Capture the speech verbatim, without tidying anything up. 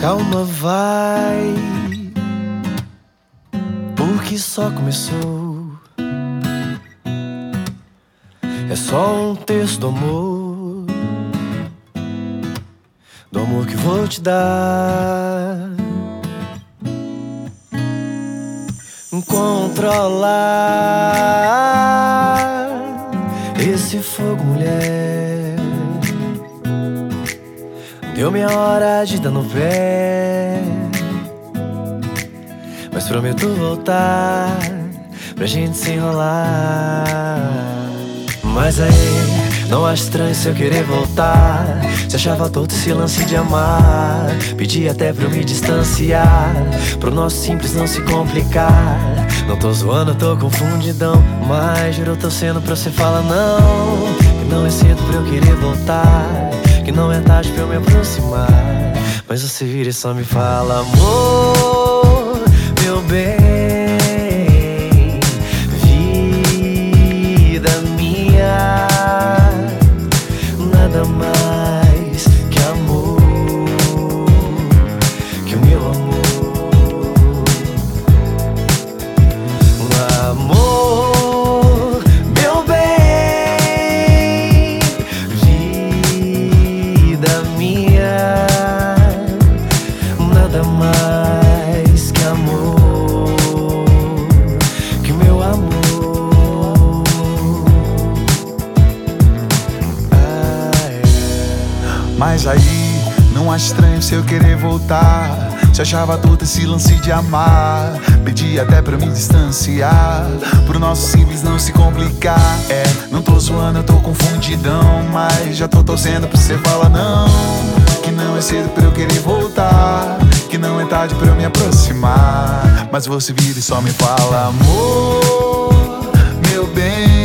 Calma, vai, porque só começou. É só um texto do amor, do amor que vou te dar. Controlar esse fogo, mulher. Deu minha hora de dar no pé, mas prometo voltar pra gente se enrolar. Mas aí, não acho estranho se eu querer voltar. Se achava todo esse lance de amar, pedi até pra eu me distanciar, pro nosso simples não se complicar. Não tô zoando, eu tô confundidão, mas juro eu tô sendo pra você falar não. Que não é cedo pra eu querer voltar, que não é tarde pra eu me aproximar. Mas você vira e só me fala: amor, meu bem, vida minha, nada mais que amor, que o meu amor. Amor, meu bem, vida minha, nada mais que amor, que o meu amor. Ai, Mas aí, não acho estranho se eu querer voltar. Se achava todo esse lance de amar, pedi até pra me distanciar, pro nosso simples não se complicar. É, não tô zoando, eu tô confundidão, mas já tô torcendo pra você falar não. Que não é cedo pra eu querer voltar, que não é tarde pra eu me aproximar. Mas você vira e só me fala: amor, meu bem,